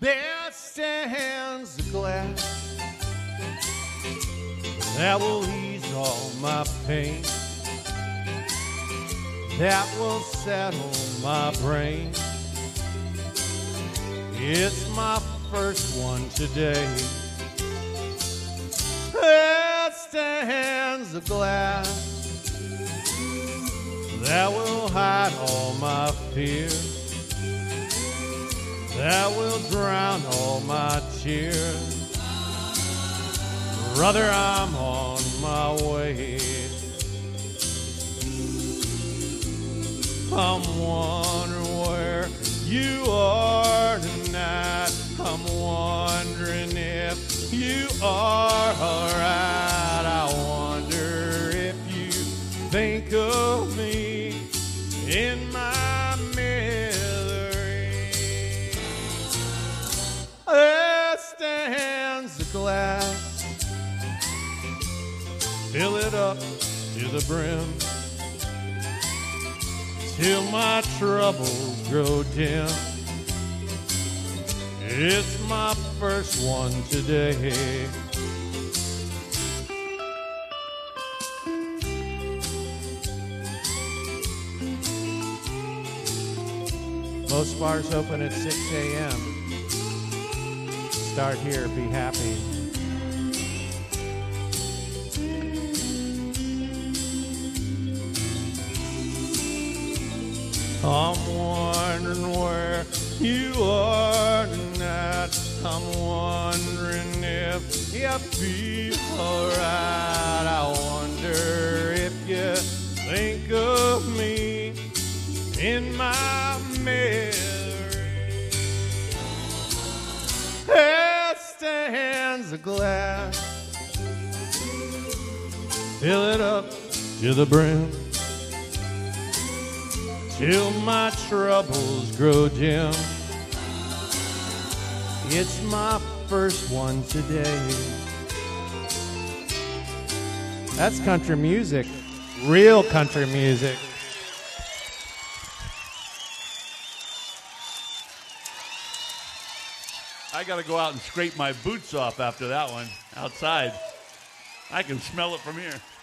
There stands a glass that will ease all my pain, that will settle my brain. It's my first one today. There stands a glass that will hide all my fears, that will drown all my tears. Brother, I'm on my way. I'm wondering where you are tonight. I'm wondering if you are alright. I wonder if you think of me in my misery. There stands a glass, fill it up to the brim, till my troubles grow dim. It's my first one today. Most bars open at 6 a.m. Start here, be happy. I'm wondering where you are tonight. I'm wondering if you feel alright. I wonder if you think of me in my misery. There stands a glass, fill it up to the brim, till my troubles grow dim. It's my first one today. That's country music, real country music. I got to go out and scrape my boots off after that one outside. I can smell it from here.